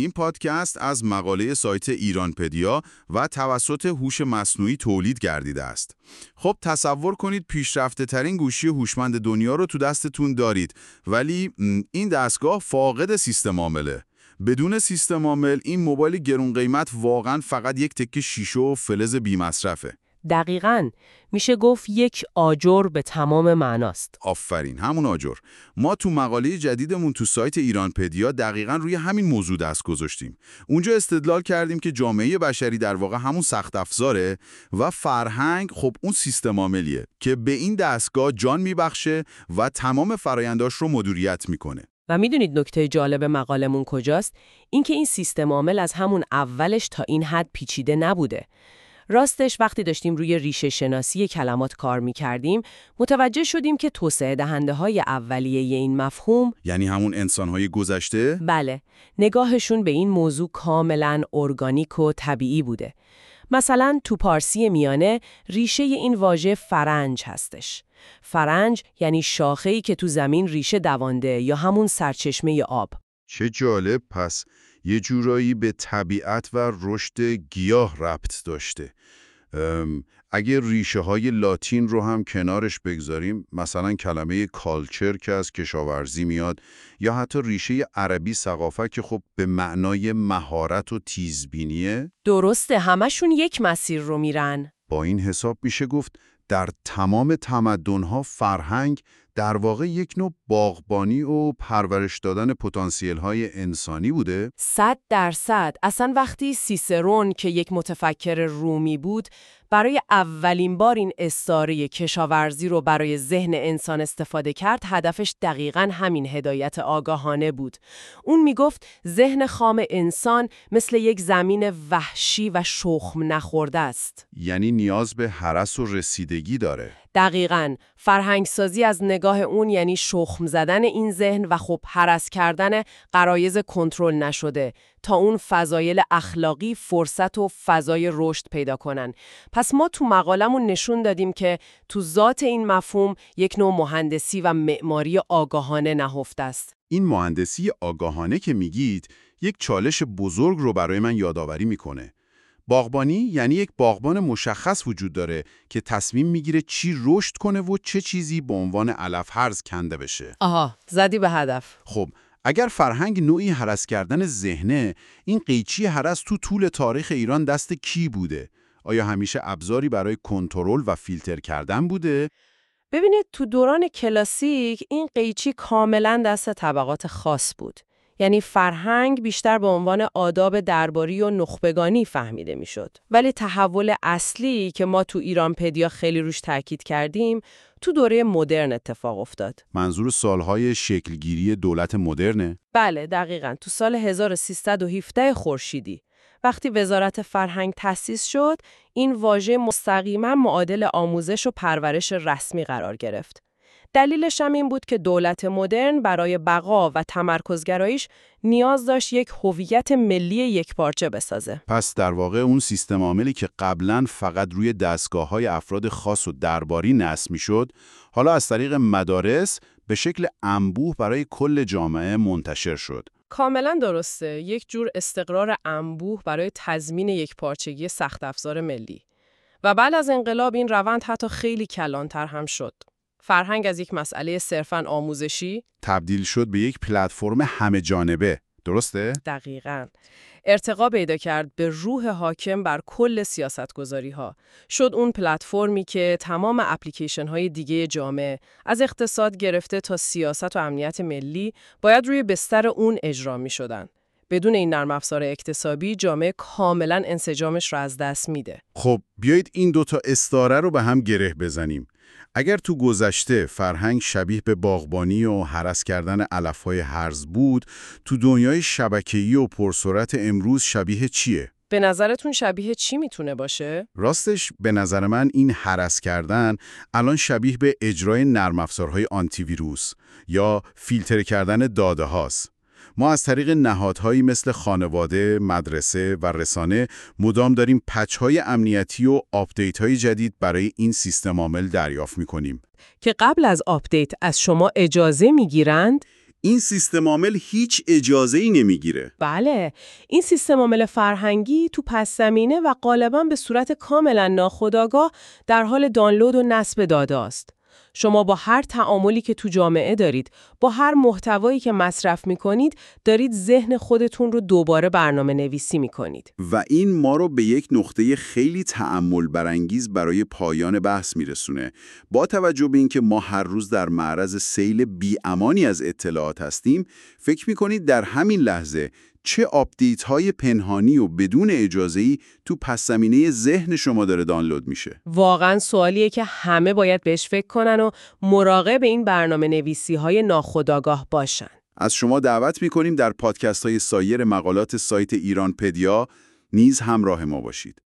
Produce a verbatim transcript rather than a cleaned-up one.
این پادکست از مقاله سایت ایرانپدیا و توسط هوش مصنوعی تولید گردیده است. خب تصور کنید پیشرفته ترین گوشی هوشمند دنیا رو تو دستتون دارید، ولی این دستگاه فاقد سیستم عامله. بدون سیستم عامل این موبایل گرون قیمت واقعا فقط یک تکه شیشه و فلز بی‌مصرفه. دقیقاً میشه گفت یک آجر به تمام معناست. آفرین، همون آجر. ما تو مقاله جدیدمون تو سایت ایرانپدیا دقیقاً روی همین موضوع دست گذاشتیم. اونجا استدلال کردیم که جامعه بشری در واقع همون سخت افزاره و فرهنگ خب اون سیستم عاملیه که به این دستگاه جان میبخشه و تمام فرآینداش رو مدیریت میکنه. و میدونید نکته جالب مقالمون کجاست؟ اینکه این سیستم عامل از همون اولش تا این حد پیچیده نبوده. راستش وقتی داشتیم روی ریشه شناسی کلمات کار می‌کردیم، متوجه شدیم که توسعه دهنده های اولیه این مفهوم، یعنی همون انسان‌های گذشته، بله، نگاهشون به این موضوع کاملاً ارگانیک و طبیعی بوده. مثلا تو پارسی میانه ریشه این واژه فرنج هستش. فرنج یعنی شاخه‌ای که تو زمین ریشه دوانده یا همون سرچشمه آب. چه جالب، پس یه جورایی به طبیعت و رشد گیاه ربط داشته. اگه ریشه های لاتین رو هم کنارش بگذاریم، مثلا کلمه کالچر که از کشاورزی میاد، یا حتی ریشه عربی ثقافت که خب به معنای مهارت و تیزبینیه. درسته، همشون یک مسیر رو میرن. با این حساب میشه گفت در تمام تمدن‌ها فرهنگ در واقع یک نوع باغبانی و پرورش دادن پتانسیل‌های انسانی بوده؟ صد درصد. اصلا وقتی سیسرون که یک متفکر رومی بود، برای اولین بار این استعاره کشاورزی رو برای ذهن انسان استفاده کرد، هدفش دقیقاً همین هدایت آگاهانه بود. اون میگفت ذهن خام انسان مثل یک زمین وحشی و شخم نخورده است. یعنی نیاز به هرس و رسیدگی داره. دقیقاً. فرهنگسازی از نگاه اون یعنی شخم زدن این ذهن و خب هرس کردن غرایز کنترل نشده تا اون فضایل اخلاقی فرصت و فضای رشد پیدا کنن. پس ما تو مقالمون نشون دادیم که تو ذات این مفهوم یک نوع مهندسی و معماری آگاهانه نهفته است. این مهندسی آگاهانه که میگید یک چالش بزرگ رو برای من یادآوری میکنه. باغبانی یعنی یک باغبان مشخص وجود داره که تصمیم میگیره چی رشد کنه و چه چیزی به عنوان علف هرز کنده بشه. آها، زدی به هدف. خب اگر فرهنگ نوعی هرس کردن ذهنه، این قیچی هرس تو طول تاریخ ایران دست کی بوده؟ آیا همیشه ابزاری برای کنترل و فیلتر کردن بوده؟ ببینید تو دوران کلاسیک این قیچی کاملا دست طبقات خاص بود. یعنی فرهنگ بیشتر به عنوان آداب درباری و نخبگانی فهمیده میشد. ولی تحول اصلی که ما تو ایرانپدیا خیلی روش تاکید کردیم، تو دوره مدرن اتفاق افتاد. منظور سالهای شکلگیری دولت مدرنه؟ بله، دقیقاً. تو سال هزار و سیصد و هفده خورشیدی. وقتی وزارت فرهنگ تأسیس شد، این واژه مستقیما معادل آموزش و پرورش رسمی قرار گرفت. دلیلش هم این بود که دولت مدرن برای بقا و تمرکزگراییش نیاز داشت یک هویت ملی یکپارچه بسازه. پس در واقع اون سیستم عاملی که قبلاً فقط روی دستگاه‌های افراد خاص و درباری نصب می‌شد، حالا از طریق مدارس به شکل انبوه برای کل جامعه منتشر شد. کاملا درسته، یک جور استقرار انبوه برای تضمین یکپارچگی سخت افزار ملی. و بعد از انقلاب این روند حتی خیلی کلانتر هم شد. فرهنگ از یک مسئله صرفاً آموزشی تبدیل شد به یک پلتفرم همه جانبه، درسته؟ دقیقاً. ارتقا پیدا کرد به روح حاکم بر کل سیاستگذاری‌ها. شد اون پلتفرمی که تمام اپلیکیشن‌های دیگه جامعه، از اقتصاد گرفته تا سیاست و امنیت ملی، باید روی بستر اون اجرا می‌شدن. بدون این نرم افزار اکتسابی جامعه کاملاً انسجامش رو از دست میده. خب بیایید این دوتا استعاره رو به هم گره بزنیم. اگر تو گذشته فرهنگ شبیه به باغبانی و هرس کردن علف‌های هرز بود، تو دنیای شبکه‌ای و پرسرعت امروز شبیه چیه؟ به نظرتون شبیه چی میتونه باشه؟ راستش به نظر من این هرس کردن الان شبیه به اجرای نرم افزارهای آنتی ویروس یا فیلتر کردن داده هاست. ما از طریق نهادهایی مثل خانواده، مدرسه و رسانه مدام داریم پچ‌های امنیتی و آپدیت‌های جدید برای این سیستم عامل دریافت می‌کنیم. که قبل از آپدیت از شما اجازه می‌گیرند؟ این سیستم عامل هیچ اجازه‌ای نمیگیره. بله، این سیستم عامل فرهنگی تو پس زمینه و غالباً به صورت کاملا ناخودآگاه در حال دانلود و نصب داده است. شما با هر تعاملی که تو جامعه دارید، با هر محتوایی که مصرف می‌کنید، دارید ذهن خودتون رو دوباره برنامه نویسی می‌کنید. و این ما رو به یک نقطه خیلی تأمل برانگیز برای پایان بحث میرسونه. با توجه به اینکه ما هر روز در معرض سیل بی‌امانی از اطلاعات هستیم، فکر می‌کنید در همین لحظه چه آپدیت های پنهانی و بدون اجازه‌ای تو پس زمینه ذهن شما داره دانلود میشه؟ واقعاً سوالیه که همه باید بهش فکر کنن و مراقب این برنامه نویسی های ناخودآگاه باشن. از شما دعوت می‌کنیم در پادکست های سایر مقالات سایت ایران پدیا نیز همراه ما باشید.